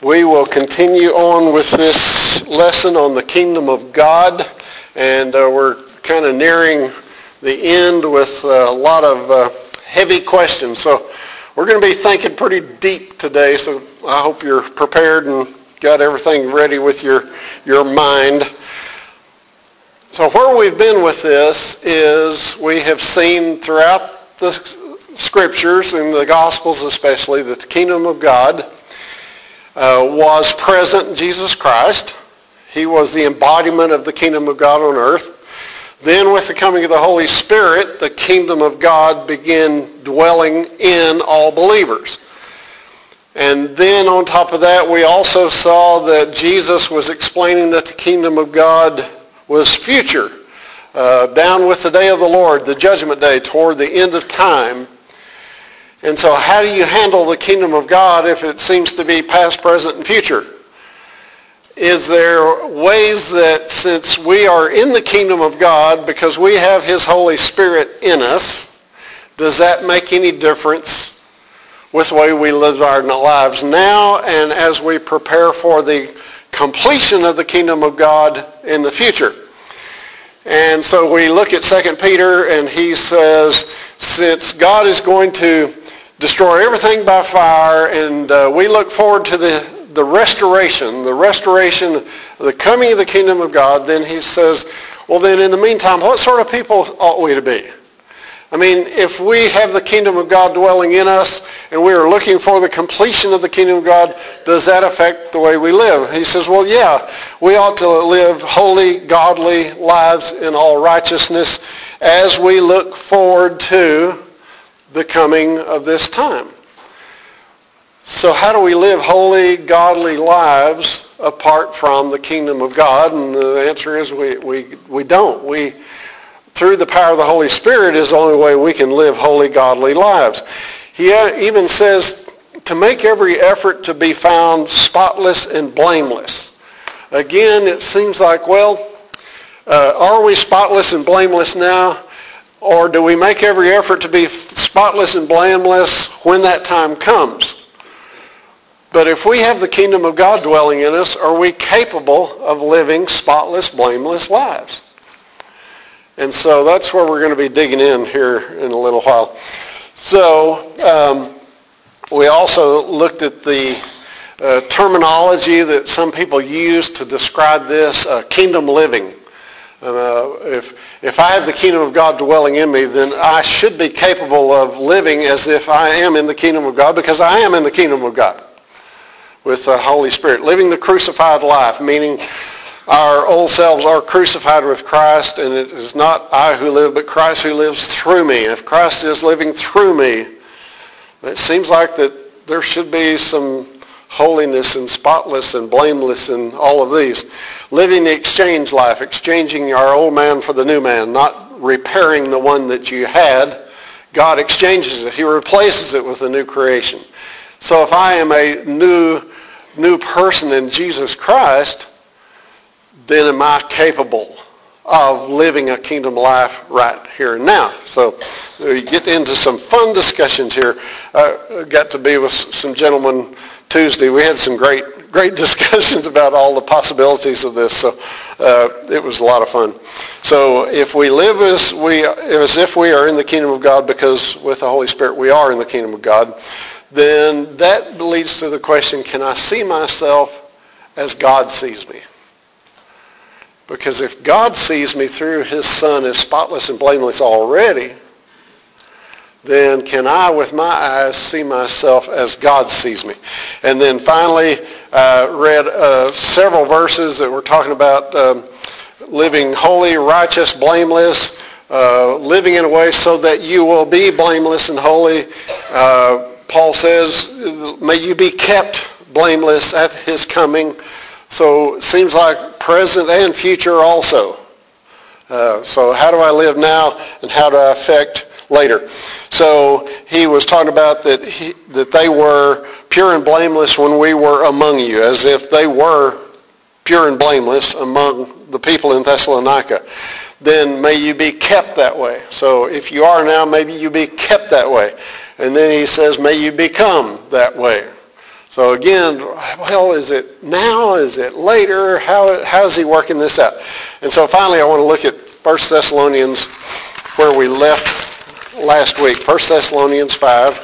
We will continue on with this lesson on the kingdom of God, and we're kind of nearing the end with a lot of heavy questions. So we're going to be thinking pretty deep today, so I hope you're prepared and got everything ready with your mind. So where we've been with this is we have seen throughout the scriptures, and the Gospels especially, that the kingdom of God was present in Jesus Christ. He was the embodiment of the kingdom of God on earth. Then with the coming of the Holy Spirit, the kingdom of God began dwelling in all believers. And then on top of that, we also saw that Jesus was explaining that the kingdom of God was future, down with the day of the Lord, the judgment day, toward the end of time. And so how do you handle the kingdom of God if it seems to be past, present, and future? Is there ways that since we are in the kingdom of God because we have his Holy Spirit in us, does that make any difference with the way we live our lives now and as we prepare for the completion of the kingdom of God in the future? And so we look at 2 Peter, and he says, since God is going to destroy everything by fire, and we look forward to the restoration, the coming of the kingdom of God, then he says, well then in the meantime, what sort of people ought we to be? I mean, if we have the kingdom of God dwelling in us and we are looking for the completion of the kingdom of God, does that affect the way we live? He says, well, yeah, we ought to live holy, godly lives in all righteousness as we look forward to the coming of this time. So how do we live holy, godly lives apart from the kingdom of God? And the answer is we don't. Through the power of the Holy Spirit is the only way we can live holy, godly lives. He even says to make every effort to be found spotless and blameless. Again, it seems like, well, are we spotless and blameless now? Or do we make every effort to be spotless and blameless when that time comes? But if we have the kingdom of God dwelling in us, are we capable of living spotless, blameless lives? And so that's where we're going to be digging in here in a little while. So we also looked at the terminology that some people use to describe this, kingdom living. If I have the kingdom of God dwelling in me, then I should be capable of living as if I am in the kingdom of God, because I am in the kingdom of God with the Holy Spirit. Living the crucified life, meaning our old selves are crucified with Christ, and it is not I who live, but Christ who lives through me. If Christ is living through me, it seems like that there should be some holiness and spotless and blameless in all of these. Living the exchange life, exchanging our old man for the new man, not repairing the one that you had. God exchanges it. He replaces it with a new creation. So if I am a new person in Jesus Christ, then am I capable of living a kingdom life right here and now? So we get into some fun discussions here. I got to be with some gentlemen Tuesday. We had some great discussions about all the possibilities of this. So it was a lot of fun. So if we live as if we are in the kingdom of God, because with the Holy Spirit we are in the kingdom of God, then that leads to the question, can I see myself as God sees me? Because if God sees me through his Son as spotless and blameless already, then can I, with my eyes, see myself as God sees me? And then finally, read several verses that were talking about living holy, righteous, blameless, living in a way so that you will be blameless and holy. Paul says, may you be kept blameless at his coming. So it seems like present and future also. So how do I live now and how do I affect later? So he was talking about that they were pure and blameless when we were among you, as if they were pure and blameless among the people in Thessalonica. Then may you be kept that way. So if you are now, maybe you be kept that way. And then he says, may you become that way. So again, well, is it now? Is it later? How is he working this out? And so finally I want to look at 1 Thessalonians where we left last week. 1 Thessalonians 5.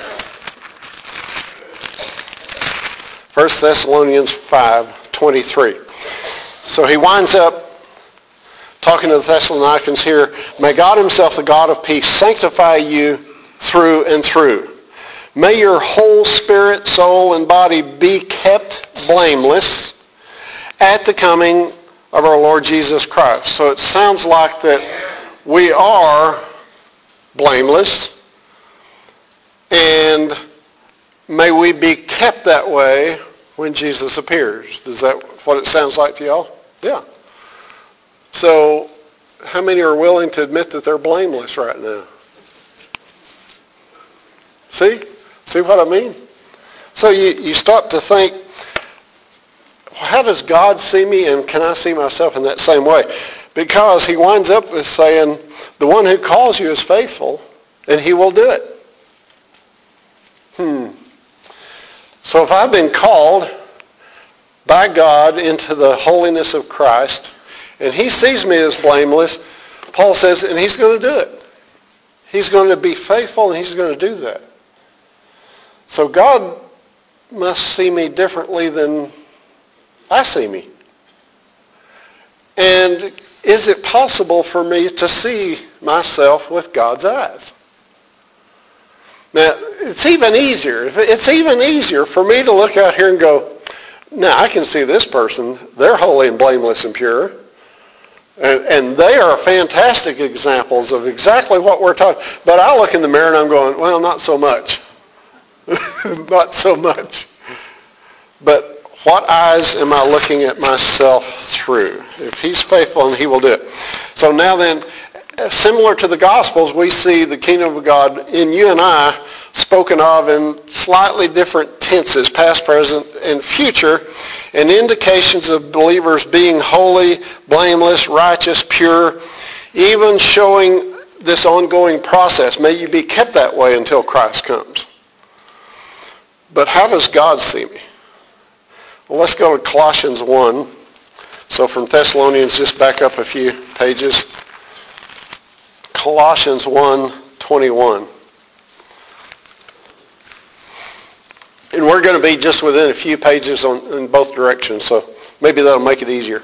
1 Thessalonians 5:23. So he winds up talking to the Thessalonians here. May God himself, the God of peace, sanctify you through and through. May your whole spirit, soul, and body be kept blameless at the coming of our Lord Jesus Christ. So it sounds like that we are blameless, and may we be kept that way when Jesus appears. Is that what it sounds like to y'all? Yeah. So how many are willing to admit that they're blameless right now? See what I mean? So you start to think, how does God see me, and can I see myself in that same way? Because he winds up with saying, the one who calls you is faithful, and he will do it. So if I've been called by God into the holiness of Christ, and he sees me as blameless, Paul says, and he's going to do it. He's going to be faithful, and he's going to do that. So God must see me differently than I see me. And is it possible for me to see myself with God's eyes? Now, it's even easier. It's even easier for me to look out here and go, now I can see this person. They're holy and blameless and pure. And they are fantastic examples of exactly what we're talking. But I look in the mirror and I'm going, well, not so much. Not so much. But what eyes am I looking at myself through? If he's faithful, and he will do it. So now then, similar to the Gospels, we see the kingdom of God in you and I spoken of in slightly different tenses, past, present, and future, and indications of believers being holy, blameless, righteous, pure, even showing this ongoing process. May you be kept that way until Christ comes. But how does God see me? Well, let's go to Colossians 1. So from Thessalonians, just back up a few pages. Colossians 1:21. And we're going to be just within a few pages in both directions, so maybe that'll make it easier.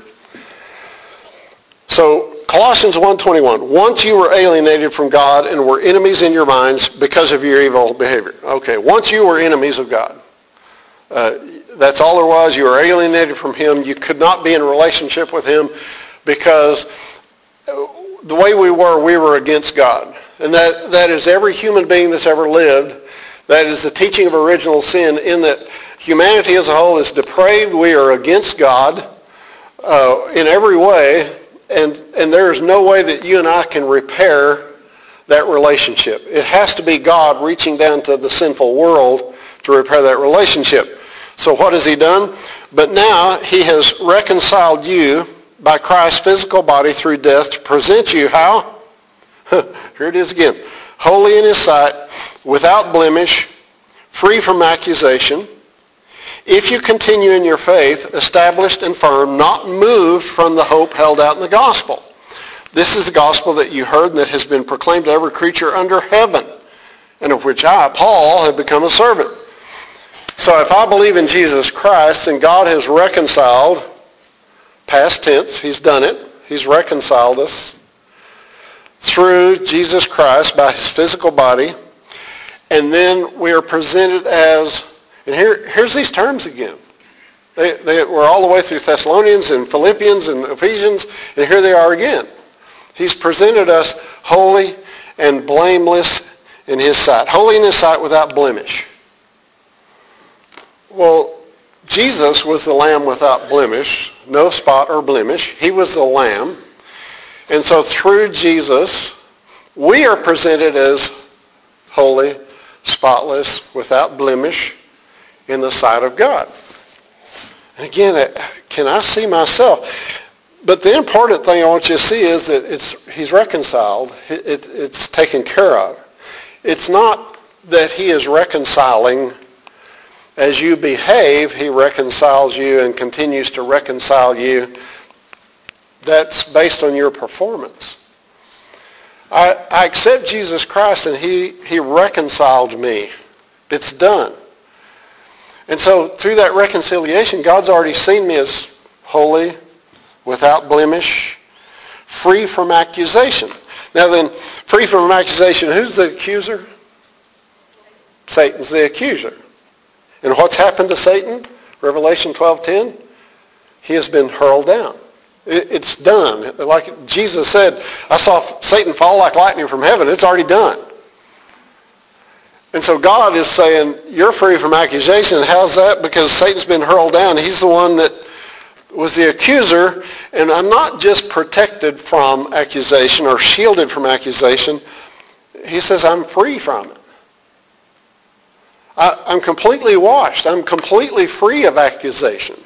So Colossians 1:21. Once you were alienated from God and were enemies in your minds because of your evil behavior. Okay, once you were enemies of God. That's all there was. You were alienated from him. You could not be in a relationship with him because the way we were against God. And that is every human being that's ever lived. That is the teaching of original sin, in that humanity as a whole is depraved. We are against God in every way. And there is no way that you and I can repair that relationship. It has to be God reaching down to the sinful world to repair that relationship. So what has he done? But now he has reconciled you by Christ's physical body through death to present you how? Here it is again. Holy in his sight, without blemish, free from accusation, if you continue in your faith, established and firm, not moved from the hope held out in the gospel. This is the gospel that you heard and that has been proclaimed to every creature under heaven, and of which I, Paul, have become a servant. So if I believe in Jesus Christ and God has reconciled, past tense, he's done it, he's reconciled us through Jesus Christ by his physical body, and then we are presented as, and here's these terms again. They were all the way through Thessalonians and Philippians and Ephesians, and here they are again. He's presented us holy and blameless in his sight. Holy in his sight without blemish. Well, Jesus was the lamb without blemish, no spot or blemish. He was the lamb. And so through Jesus, we are presented as holy, spotless, without blemish in the sight of God. And again, can I see myself? But the important thing I want you to see is that he's reconciled. It's taken care of. It's not that he is reconciling As you behave, he reconciles you and continues to reconcile you. That's based on your performance. I accept Jesus Christ and he reconciled me. It's done. And so through that reconciliation, God's already seen me as holy, without blemish, free from accusation. Now then, free from accusation, who's the accuser? Satan's the accuser. And what's happened to Satan? Revelation 12:10. He has been hurled down. It's done. Like Jesus said, I saw Satan fall like lightning from heaven. It's already done. And so God is saying, you're free from accusation. How's that? Because Satan's been hurled down. He's the one that was the accuser. And I'm not just protected from accusation or shielded from accusation. He says, I'm free from it. I'm completely washed. I'm completely free of accusation.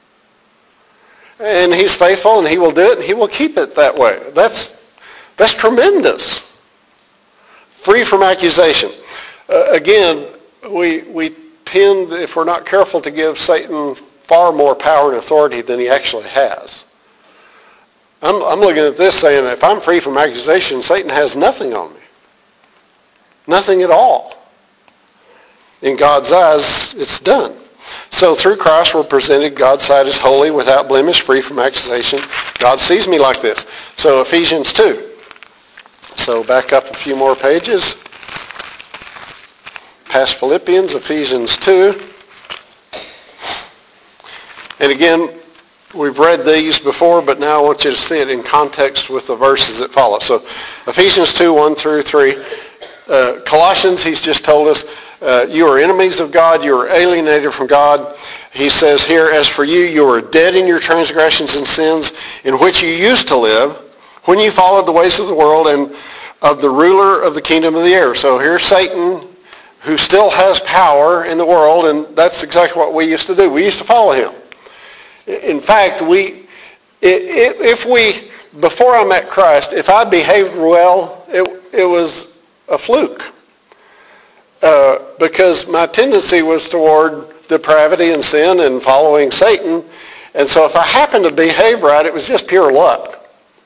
And he's faithful and he will do it and he will keep it that way. That's tremendous. Free from accusation. Again, we tend, if we're not careful, to give Satan far more power and authority than he actually has. I'm looking at this saying, if I'm free from accusation, Satan has nothing on me. Nothing at all. In God's eyes, it's done. So through Christ, we're presented God's sight as holy, without blemish, free from accusation. God sees me like this. So Ephesians 2. So back up a few more pages. Past Philippians, Ephesians 2. And again, we've read these before, but now I want you to see it in context with the verses that follow. So Ephesians 2, 1 through 3. Colossians, he's just told us, you are enemies of God. You are alienated from God. He says here, as for you, you are dead in your transgressions and sins in which you used to live when you followed the ways of the world and of the ruler of the kingdom of the air. So here's Satan, who still has power in the world, and that's exactly what we used to do. We used to follow him. In fact, before I met Christ, if I behaved well, it was a fluke. Because my tendency was toward depravity and sin and following Satan. And so if I happened to behave right, it was just pure luck.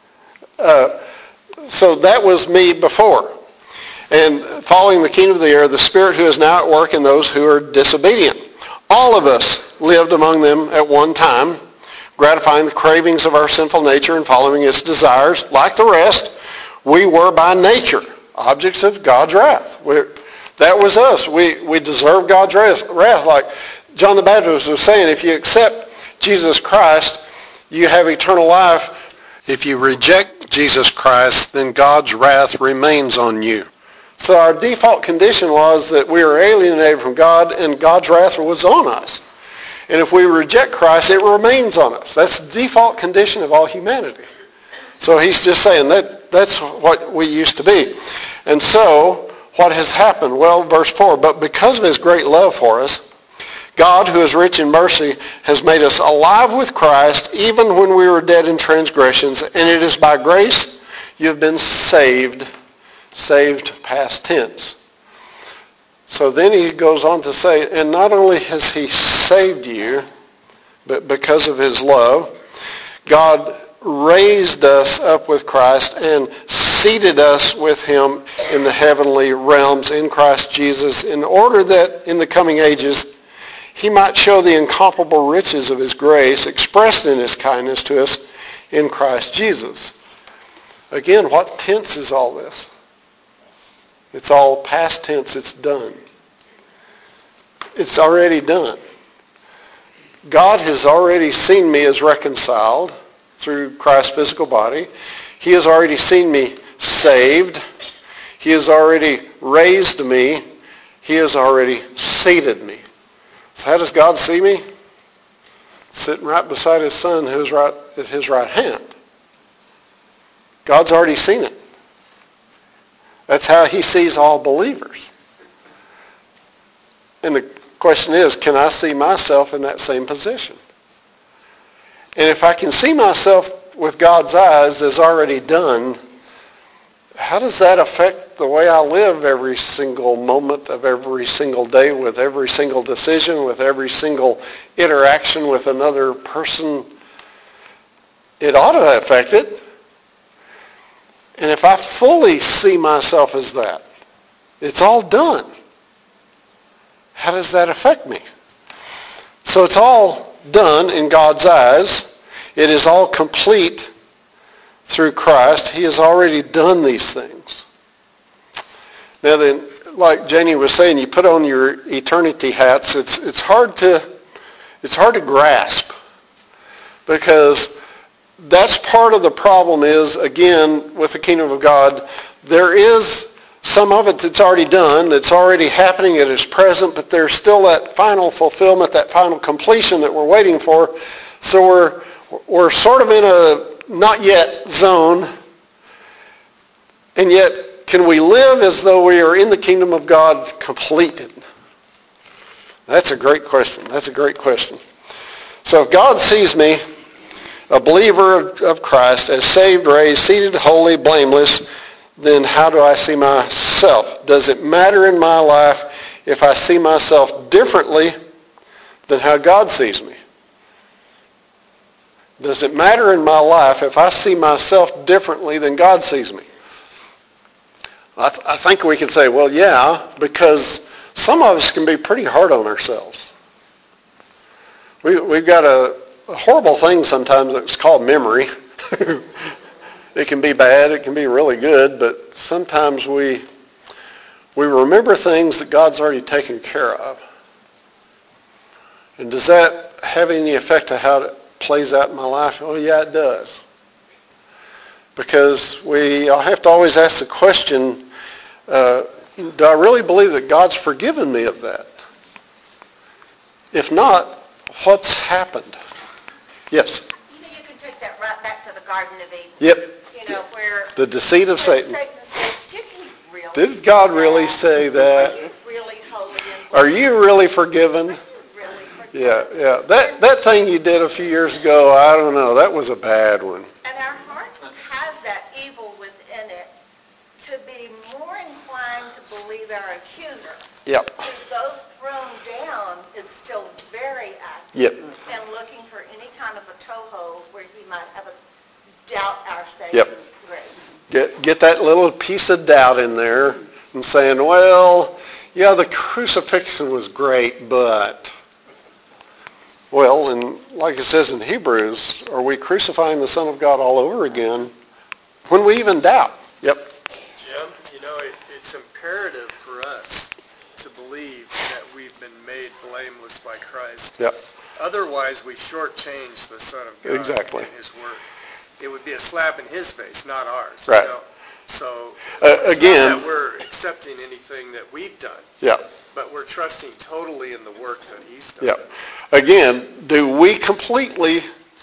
So that was me before. And following the kingdom of the air, the Spirit who is now at work in those who are disobedient. All of us lived among them at one time, gratifying the cravings of our sinful nature and following its desires. Like the rest, we were by nature objects of God's wrath. That was us. We deserve God's wrath. Like John the Baptist was saying, if you accept Jesus Christ, you have eternal life. If you reject Jesus Christ, then God's wrath remains on you. So our default condition was that we were alienated from God and God's wrath was on us. And if we reject Christ, it remains on us. That's the default condition of all humanity. So he's just saying that's what we used to be. And so what has happened? Well, verse 4, but because of his great love for us, God, who is rich in mercy, has made us alive with Christ even when we were dead in transgressions, and it is by grace you have been saved past tense. So then he goes on to say, and not only has he saved you, but because of his love, God raised us up with Christ and seated us with him in the heavenly realms in Christ Jesus, in order that in the coming ages he might show the incomparable riches of his grace expressed in his kindness to us in Christ Jesus. Again, what tense is all this? It's all past tense. It's done. It's already done. God has already seen me as reconciled through Christ's physical body. He has already seen me saved. He has already raised me. He has already seated me. So how does God see me? Sitting right beside his Son, who's right at his right hand. God's already seen it. That's how he sees all believers. And the question is, can I see myself in that same position? And if I can see myself with God's eyes as already done, how does that affect affect the way I live every single moment of every single day, with every single decision, with every single interaction with another person, it ought to affect it. And if I fully see myself as that, it's all done. How does that affect me? So it's all done in God's eyes. It is all complete through Christ. He has already done these things. Now then, like Janie was saying, you put on your eternity hats. It's hard to grasp, because that's part of the problem is, again, with the kingdom of God, there is some of it that's already done, that's already happening, it is present, but there's still that final fulfillment, that final completion that we're waiting for. So we're sort of in a not yet zone, and yet can we live as though we are in the kingdom of God completed? That's a great question. That's a great question. So if God sees me, a believer of Christ, as saved, raised, seated, holy, blameless, then how do I see myself? Does it matter in my life if I see myself differently than how God sees me? Does it matter in my life if I see myself differently than God sees me? I think we can say, well, yeah, because some of us can be pretty hard on ourselves. We've got a horrible thing sometimes that's called memory. It can be bad, it can be really good, but sometimes we remember things that God's already taken care of. And does that have any effect on how it plays out in my life? Oh, yeah, it does. Because I have to always ask the question, do I really believe that God's forgiven me of that? If not, what's happened? Yes? You can take that right back to the Garden of Eden. Yep. Where the deceit of Satan. Said, did God really say that? Are you really holy? Are you really forgiven? Yeah. That thing you did a few years ago, I don't know, that was a bad one. And our heart has that evil within it to be more inclined to believe our accuser. Yep. Because though thrown down is still very active. Yep. And looking for any kind of a toehold where he might have a doubt our saving Yep. grace. Get that little piece of doubt in there and saying, well, yeah, the crucifixion was great, but... Well, and like it says in Hebrews, are we crucifying the Son of God all over again when we even doubt? Yep. Jim, it's imperative for us to believe that we've been made blameless by Christ. Yep. Otherwise, we shortchange the Son of God exactly. in his work. It would be a slap in his face, not ours. Right. So again, not that we're accepting anything that we've done. Yeah. But we're trusting totally in the work that he's done. Yeah. Again, do we completely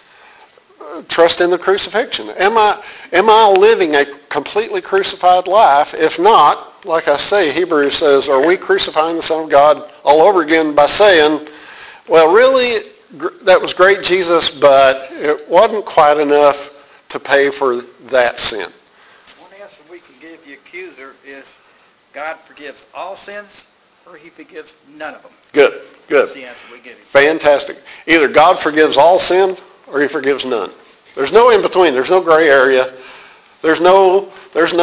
trust in the crucifixion? Am I living a completely crucified life? If not, like I say, Hebrews says, are we crucifying the Son of God all over again by saying, well, really, that was great, Jesus, but it wasn't quite enough to pay for that sin? One answer we can give the accuser is God forgives all sins, or he forgives none of them. Good. That's the answer we give him. Fantastic. Either God forgives all sin or he forgives none. There's no in between. There's no gray area. There's no,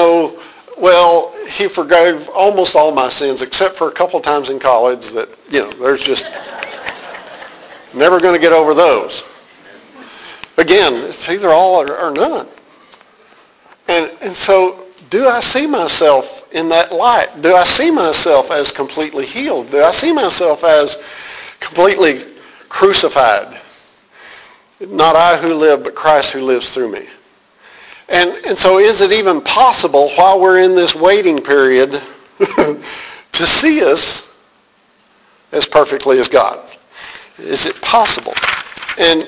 well, he forgave almost all my sins except for a couple times in college that, there's just never going to get over those. Again, it's either all or none. And so do I see myself in that light? Do I see myself as completely healed? Do I see myself as completely crucified? Not I who live, but Christ who lives through me. And so is it even possible while we're in this waiting period to see us as perfectly as God? Is it possible? And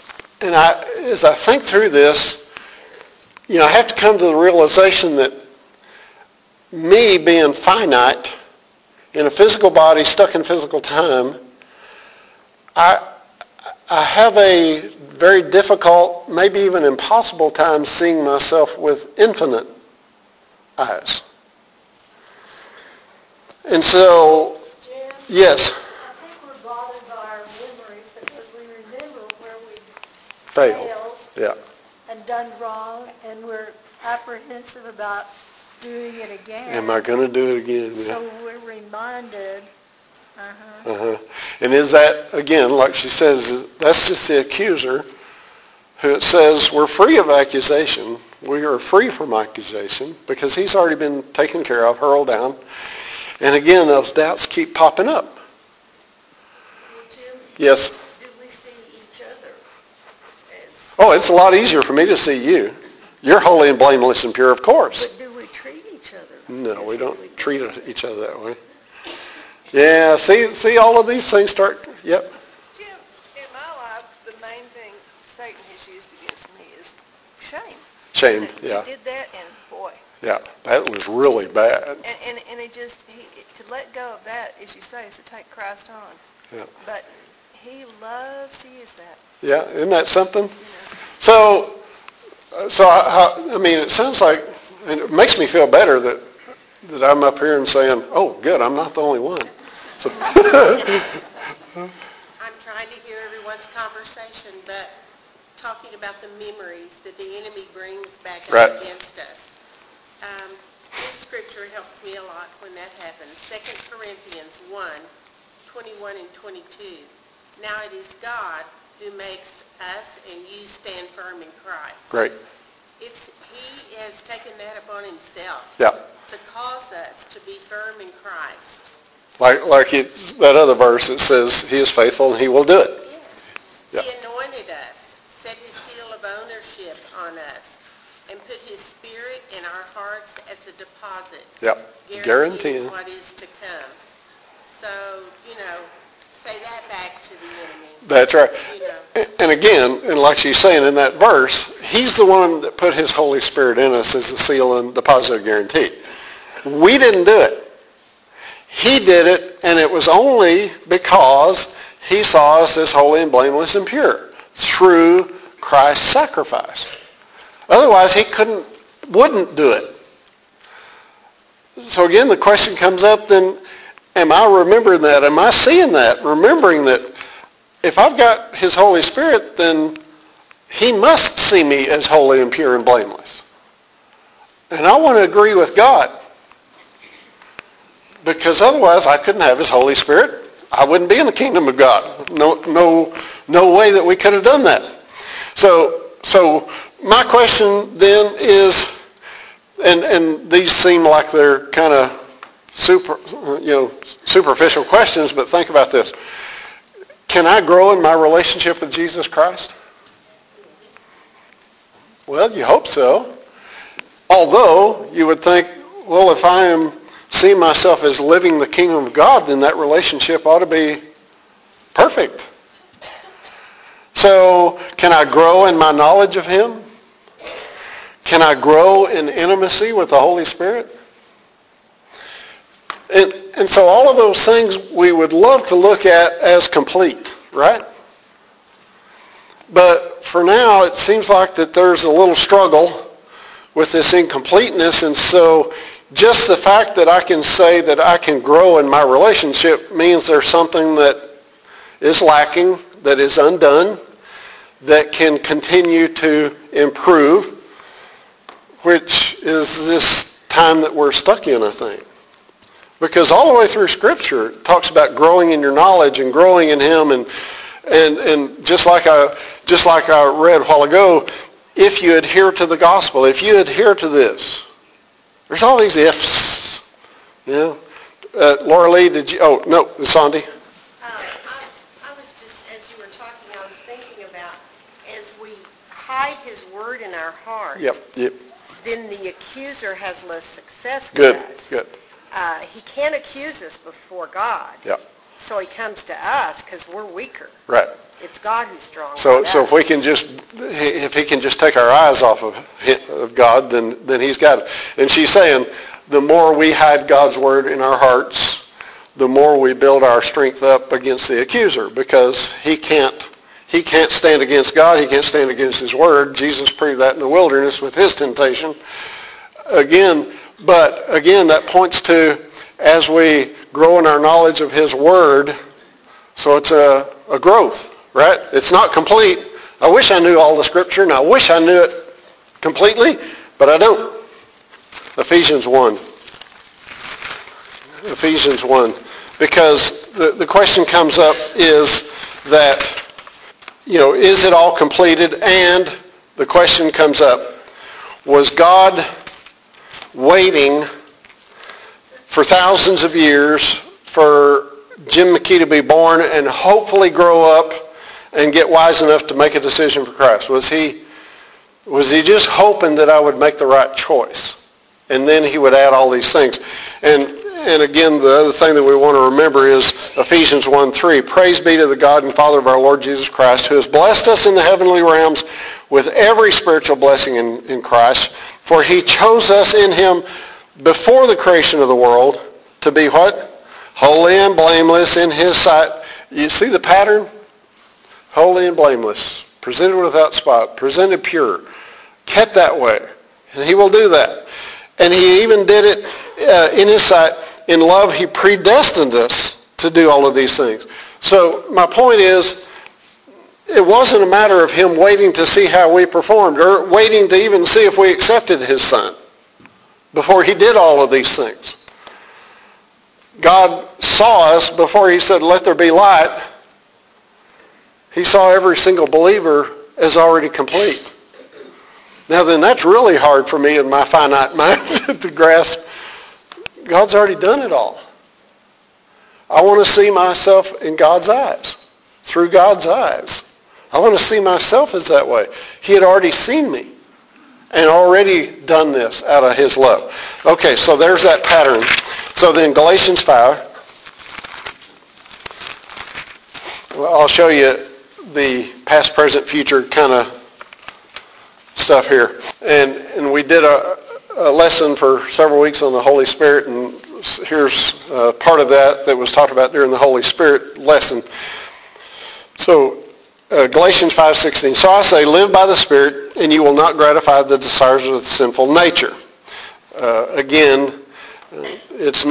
as I think through this, I have to come to the realization that me being finite in a physical body stuck in physical time, I have a very difficult, maybe even impossible time seeing myself with infinite eyes. And so, Jim, yes, I think we're bothered by our memories because we remember where we fail. failed Yeah. and done wrong, and we're apprehensive about doing it again. Am I going to do it again? Yeah. So we're reminded, Uh-huh. And is that, again, like she says, that's just the accuser who it says we're free of accusation. We are free from accusation because he's already been taken care of, hurled down. And again, those doubts keep popping up. Well, Jim, Yes? do we see each other as, Oh, it's a lot easier for me to see you. You're holy and blameless and pure, of course. but do we treat each other? No, as we if don't do? treat each other that way. Yeah, see all of these things start, yep. Jim, in my life, the main thing Satan has used against me is shame. Shame, yeah. He did that, and boy, Yeah, that was really bad. and it just, to let go of that, as you say, is to take Christ on. Yeah. But he loves to use that. Yeah, isn't that something? So I mean, it sounds like, and it makes me feel better that I'm up here and saying, oh, good, I'm not the only one. So, I'm trying to hear everyone's conversation, but talking about the memories that the enemy brings back up Right. against us. This scripture helps me a lot when that happens. 2 Corinthians 1, 21 and 22. Now it is God who makes us and you stand firm in Christ. great, He has taken that upon himself yeah. to cause us to be firm in Christ. Like that other verse that says he is faithful and he will do it. Yes. Yeah. He anointed us, set his seal of ownership on us, and put his spirit in our hearts as a deposit, Yep, guaranteeing guaranteeing. what is to come. So, say that back to the enemy. That's right. You know. And again, and like she's saying in that verse, he's the one that put his Holy Spirit in us as a seal and deposit of guarantee. We didn't do it. He did it, and it was only because he saw us as holy and blameless and pure through Christ's sacrifice. Otherwise, he wouldn't do it. So again, the question comes up then, am I remembering that? Am I seeing that? Remembering that if I've got his Holy Spirit, then he must see me as holy and pure and blameless. And I want to agree with God. Because otherwise I couldn't have his Holy Spirit. I wouldn't be in the kingdom of God. No way that we could have done that. So my question then is, and these seem like they're kind of superficial questions, but think about this. Can I grow in my relationship with Jesus Christ? Well, you hope so. Although you would think, well, if I am seeing myself as living the kingdom of God, then that relationship ought to be perfect. So can I grow in my knowledge of him? Can I grow in intimacy with the Holy Spirit? And so all of those things we would love to look at as complete, right? But for now, it seems like that there's a little struggle with this incompleteness, and so just the fact that I can say that I can grow in my relationship means there's something that is lacking, that is undone, that can continue to improve, which is this time that we're stuck in, I think. Because all the way through Scripture, it talks about growing in your knowledge and growing in him, and just like I read a while ago, if you adhere to the gospel, if you adhere to this, there's all these ifs. Laura Lee, did you? Oh, no, Sandy. I was just, as you were talking, I was thinking about as we hide his word in our heart, Yep. then the accuser has less success with Good, us. good. He can't accuse us before God. Yep. So he comes to us because we're weaker. Right. It's God who's strong. So not if us. if he can just take our eyes off of God, then he's got it. And she's saying, the more we hide God's word in our hearts, the more we build our strength up against the accuser, because he can't stand against God. He can't stand against his word. Jesus proved that in the wilderness with his temptation. But again, that points to, as we grow in our knowledge of his word. So it's a growth, right? It's not complete. I wish I knew all the scripture, and I wish I knew it completely, but I don't. Ephesians 1. Ephesians 1. Because the question comes up is that, is it all completed? And the question comes up, was God waiting for thousands of years for Jim McKee to be born and hopefully grow up and get wise enough to make a decision for Christ? Was he just hoping that I would make the right choice? And then he would add all these things. And again, the other thing that we want to remember is Ephesians 1:3. Praise be to the God and Father of our Lord Jesus Christ, who has blessed us in the heavenly realms with every spiritual blessing in Christ. For he chose us in him before the creation of the world to be what? Holy and blameless in his sight. You see the pattern? Holy and blameless. Presented without spot. Presented pure. Kept that way. And he will do that. And he even did it in his sight. In love, he predestined us to do all of these things. So my point is, it wasn't a matter of him waiting to see how we performed or waiting to even see if we accepted his son before he did all of these things. God saw us before he said, let there be light. He saw every single believer as already complete. Now then, that's really hard for me in my finite mind to grasp. God's already done it all. I want to see myself in God's eyes, through God's eyes. I want to see myself as that way. He had already seen me and already done this out of his love. Okay, so there's that pattern. So then Galatians 5. Well, I'll show you the past, present, future kind of stuff here. And we did a lesson for several weeks on the Holy Spirit, and here's part of that was talked about during the Holy Spirit lesson. So Galatians 5:16. So I say, live by the Spirit, and you will not gratify the desires of the sinful nature. Again, it's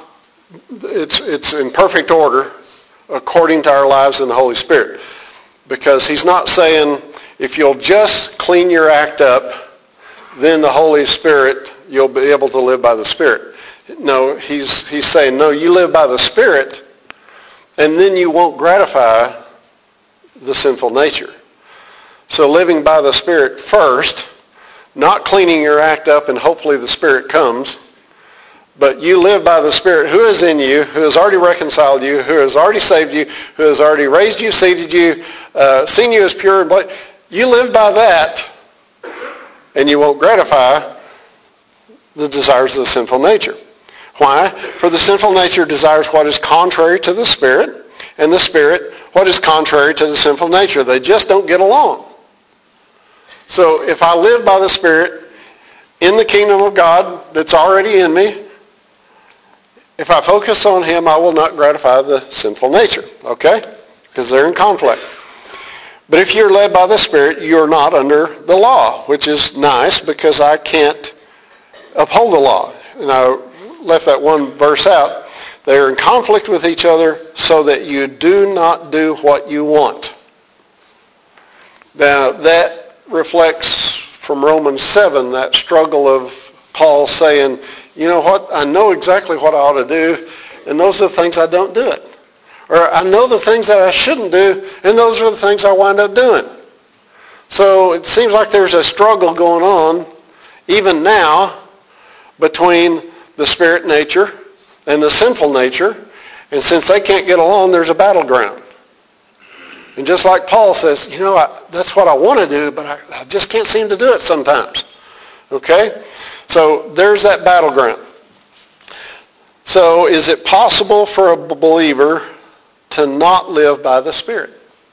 in perfect order according to our lives in the Holy Spirit. Because he's not saying, if you'll just clean your act up, then the Holy Spirit, you'll be able to live by the Spirit. No, he's saying, no, you live by the Spirit, and then you won't gratify the sinful nature. So living by the Spirit first, not cleaning your act up and hopefully the Spirit comes, but you live by the Spirit who is in you, who has already reconciled you, who has already saved you, who has already raised you, seated you, seen you as pure and blameless. You live by that, and you won't gratify the desires of the sinful nature. Why? For the sinful nature desires what is contrary to the Spirit, and the Spirit what is contrary to the sinful nature. They just don't get along. So if I live by the Spirit in the kingdom of God that's already in me, if I focus on him, I will not gratify the sinful nature. Okay? Because they're in conflict. But if you're led by the Spirit, you're not under the law, which is nice because I can't uphold the law. And I left that one verse out. They're in conflict with each other so that you do not do what you want. Now, that reflects from Romans 7, that struggle of Paul saying, you know what, I know exactly what I ought to do, and those are the things I don't do it. Or I know the things that I shouldn't do, and those are the things I wind up doing. So it seems like there's a struggle going on, even now, between the spirit nature and the sinful nature. And since they can't get along, there's a battleground. And just like Paul says, you know, that's what I want to do, but I just can't seem to do it sometimes. Okay? So there's that battleground. So is it possible for a believer to not live by the Spirit?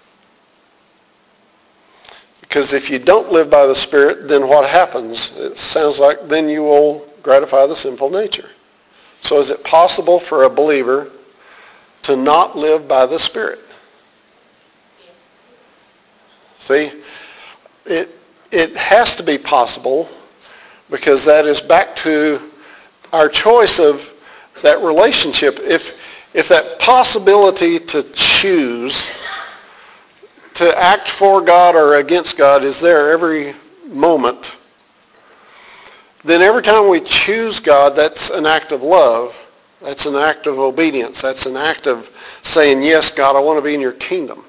Because if you don't live by the Spirit, then what happens? It sounds like then you will gratify the sinful nature. So is it possible for a believer to not live by the Spirit? See, it has to be possible, because that is back to our choice of that relationship, if that possibility to choose to act for God or against God is there every moment, then every time we choose God, that's an act of love. That's an act of obedience. That's an act of saying, yes, God, I want to be in your kingdom.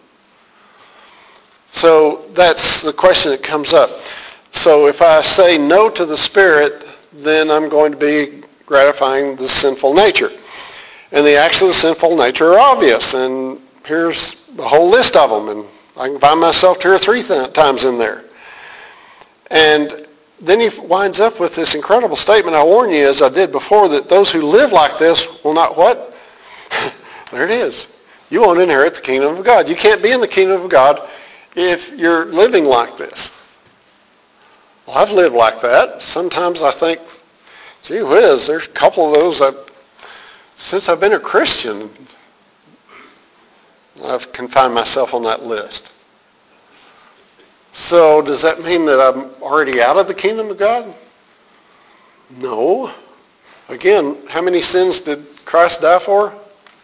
So that's the question that comes up. So if I say no to the Spirit, then I'm going to be gratifying the sinful nature. And the acts of the sinful nature are obvious. And here's a whole list of them. And I can find myself 2 or 3 times in there. And then he winds up with this incredible statement. I warn you, as I did before, that those who live like this will not what? There it is. You won't inherit the kingdom of God. You can't be in the kingdom of God if you're living like this. Well, I've lived like that. Sometimes I think, gee whiz, there's a couple of those since I've been a Christian, I've confined myself on that list. So does that mean that I'm already out of the kingdom of God? No. Again, how many sins did Christ die for?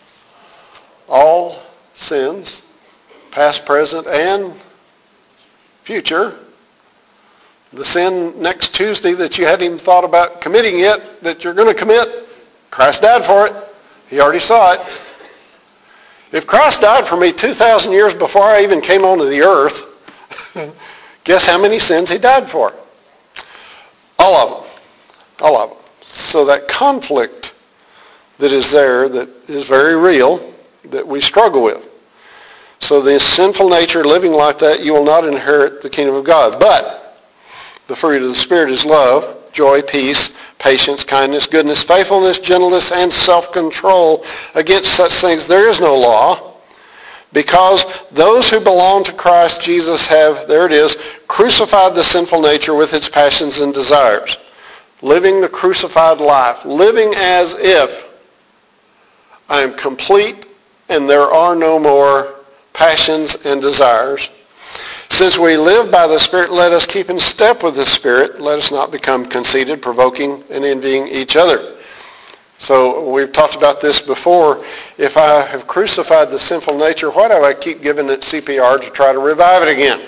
All sins, past, present, and future. The sin next Tuesday that you hadn't even thought about committing yet, that you're going to commit, Christ died for it. He already saw it. If Christ died for me 2,000 years before I even came onto the earth, guess how many sins he died for? All of them. All of them. So that conflict that is there, that is very real, that we struggle with. So the sinful nature, living like that, you will not inherit the kingdom of God. But the fruit of the Spirit is love, joy, peace, patience, kindness, goodness, faithfulness, gentleness, and self-control. Against such things there is no law, because those who belong to Christ Jesus have, there it is, crucified the sinful nature with its passions and desires. Living the crucified life. Living as if I am complete and there are no more passions and desires. Since we live by the Spirit, let us keep in step with the Spirit. Let us not become conceited, provoking, and envying each other. So we've talked about this before. If I have crucified the sinful nature, why do I keep giving it CPR to try to revive it again?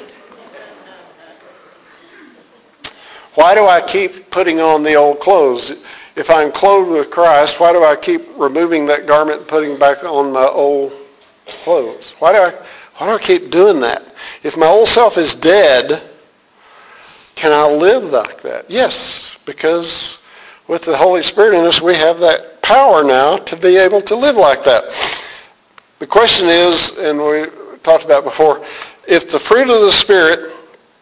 Why do I keep putting on the old clothes? If I'm clothed with Christ, why do I keep removing that garment and putting back on my old clothes? Why do I keep doing that? If my old self is dead, can I live like that? Yes, because with the Holy Spirit in us, we have that power now to be able to live like that. The question is, and we talked about before, if the fruit of the Spirit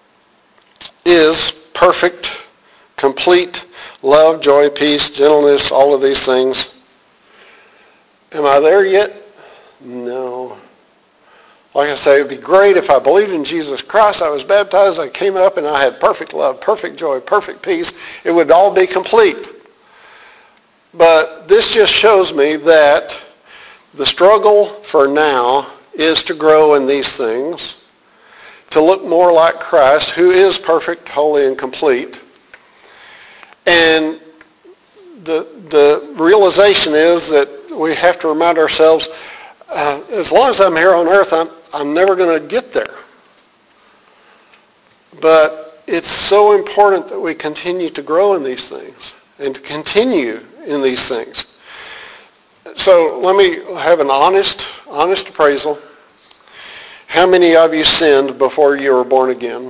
is perfect, complete love, joy, peace, gentleness, all of these things, am I there yet? No. Like I say, it would be great if I believed in Jesus Christ, I was baptized, I came up and I had perfect love, perfect joy, perfect peace. It would all be complete. But this just shows me that the struggle for now is to grow in these things, to look more like Christ, who is perfect, holy, and complete. And the realization is that we have to remind ourselves, as long as I'm here on earth, I'm never going to get there. But it's so important that we continue to grow in these things and to continue in these things. So let me have an honest appraisal. How many of you sinned before you were born again?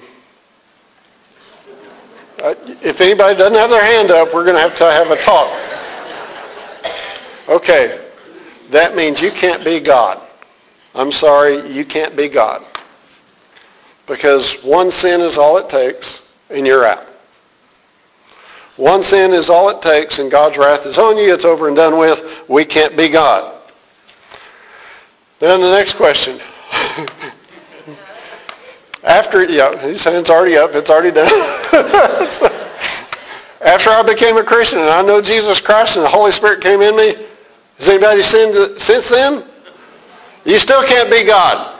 If anybody doesn't have their hand up, we're going to have a talk. Okay. That means you can't be God. I'm sorry, you can't be God. Because one sin is all it takes, and you're out. One sin is all it takes, and God's wrath is on you. It's over and done with. We can't be God. Then the next question. His hand's already up. It's already done. After I became a Christian and I know Jesus Christ and the Holy Spirit came in me, has anybody sinned since then? You still can't be God.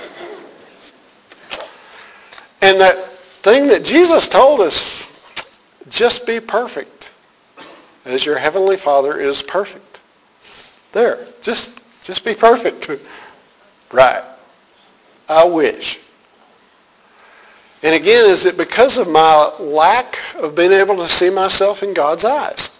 And that thing that Jesus told us, just be perfect as your heavenly Father is perfect. There. Just be perfect. Right. I wish. And again, is it because of my lack of being able to see myself in God's eyes?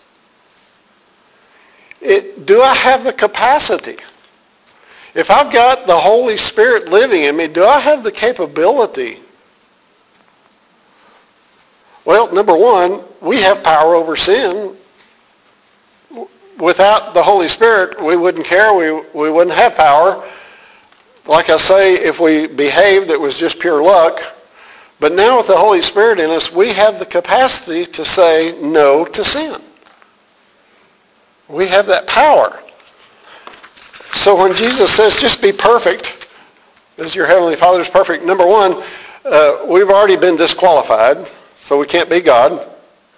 Do I have the capacity? If I've got the Holy Spirit living in me, do I have the capability? Well, number one, we have power over sin. Without the Holy Spirit, we wouldn't care. We wouldn't have power. Like I say, if we behaved, it was just pure luck. But now with the Holy Spirit in us, we have the capacity to say no to sin. We have that power. So when Jesus says, just be perfect, as your Heavenly Father is perfect, number one, we've already been disqualified, so we can't be God.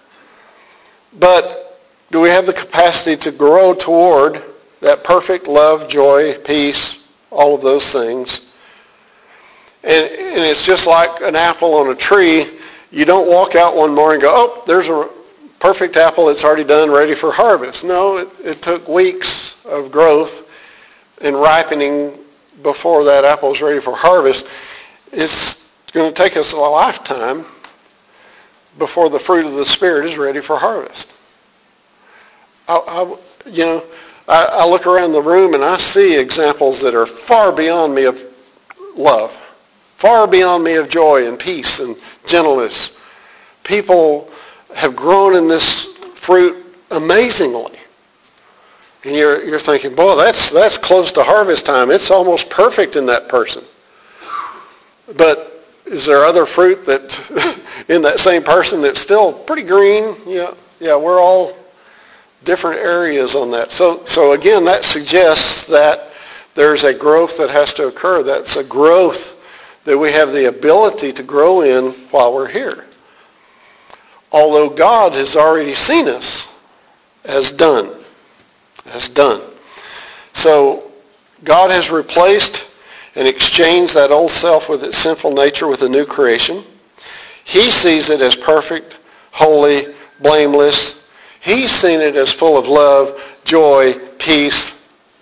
But do we have the capacity to grow toward that perfect love, joy, peace, all of those things? And it's just like an apple on a tree. You don't walk out one morning and go, oh, there's a perfect apple. It's already done, ready for harvest. No, it took weeks of growth and ripening before that apple is ready for harvest. It's going to take us a lifetime before the fruit of the Spirit is ready for harvest. I look around the room and I see examples that are far beyond me of love, far beyond me of joy and peace and gentleness. People have grown in this fruit amazingly. And you're thinking, boy, that's close to harvest time. It's almost perfect in that person. But is there other fruit that in that same person that's still pretty green? Yeah, we're all different areas on that. So again, that suggests that there's a growth that has to occur. That's a growth that we have the ability to grow in while we're here. Although God has already seen us as done. So God has replaced and exchanged that old self with its sinful nature with a new creation. He sees it as perfect, holy, blameless. He's seen it as full of love, joy, peace.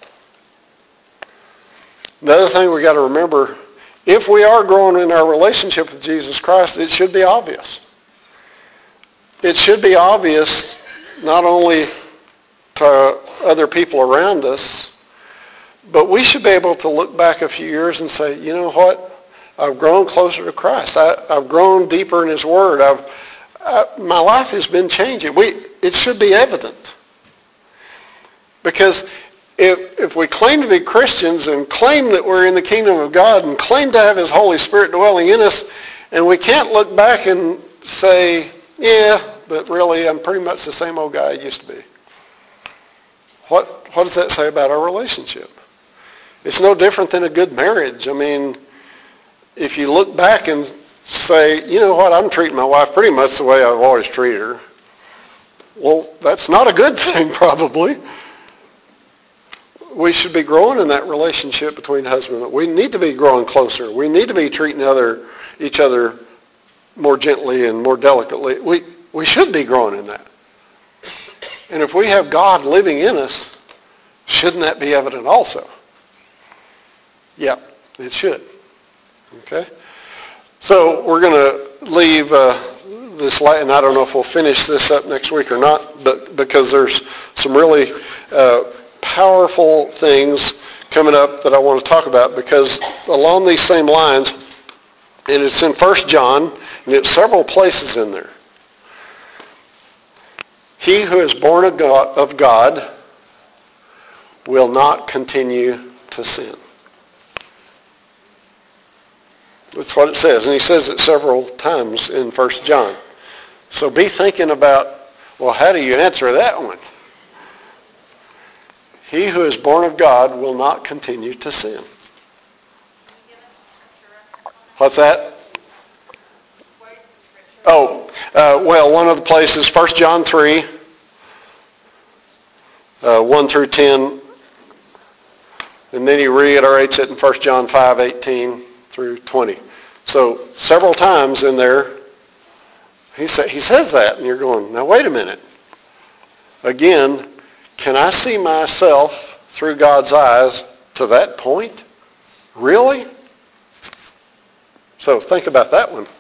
Another thing we got to remember, if we are growing in our relationship with Jesus Christ, it should be obvious. It should be obvious not only to other people around us, but we should be able to look back a few years and say, you know what? I've grown closer to Christ. I've grown deeper in His Word. My life has been changing. It should be evident. Because if we claim to be Christians and claim that we're in the kingdom of God and claim to have His Holy Spirit dwelling in us, and we can't look back and say, yeah, but really I'm pretty much the same old guy I used to be. What does that say about our relationship? It's no different than a good marriage. I mean, if you look back and say, you know what, I'm treating my wife pretty much the way I've always treated her. Well, that's not a good thing, probably. We should be growing in that relationship between husband and wife. We need to be growing closer. We need to be treating each other more gently and more delicately. We should be growing in that. And if we have God living in us, shouldn't that be evident also? Yeah, it should. Okay? So we're going to leave this, and I don't know if we'll finish this up next week or not, but because there's some really powerful things coming up that I want to talk about, because along these same lines, and it's in 1 John, and it's several places in there. He who is born of God will not continue to sin. That's what it says. And he says it several times in 1 John. So be thinking about, well, how do you answer that one? He who is born of God will not continue to sin. What's that? Well, one of the places, 1 John 3, 1 through 10. And then he reiterates it in 1 John 5, 18 through 20. So several times in there, he says that, and you're going, now wait a minute. Again, can I see myself through God's eyes to that point? Really? So think about that one.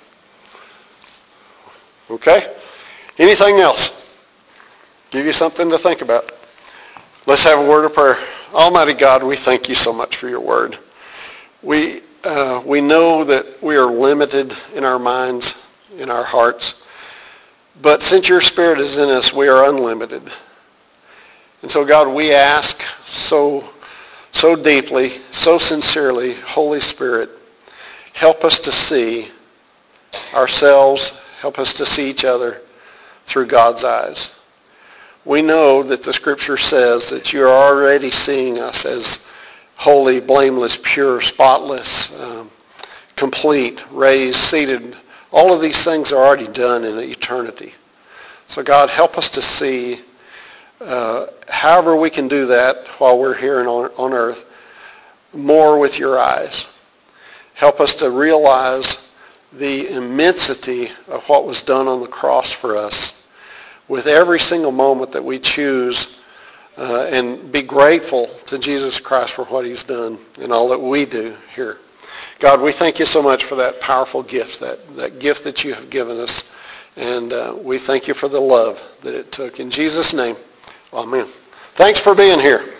Okay? Anything else? Give you something to think about. Let's have a word of prayer. Almighty God, we thank you so much for your word. We know that we are limited in our minds, in our hearts. But since your Spirit is in us, we are unlimited. And so, God, we ask so deeply, so sincerely, Holy Spirit, help us to see ourselves, help us to see each other through God's eyes. We know that the Scripture says that you are already seeing us as holy, blameless, pure, spotless, complete, raised, seated. All of these things are already done in eternity. So God, help us to see, however we can do that while we're here on earth, more with your eyes. Help us to realize the immensity of what was done on the cross for us with every single moment that we choose, and be grateful to Jesus Christ for what he's done and all that we do here. God, we thank you so much for that powerful gift, that gift that you have given us. And we thank you for the love that it took. In Jesus' name, amen. Thanks for being here.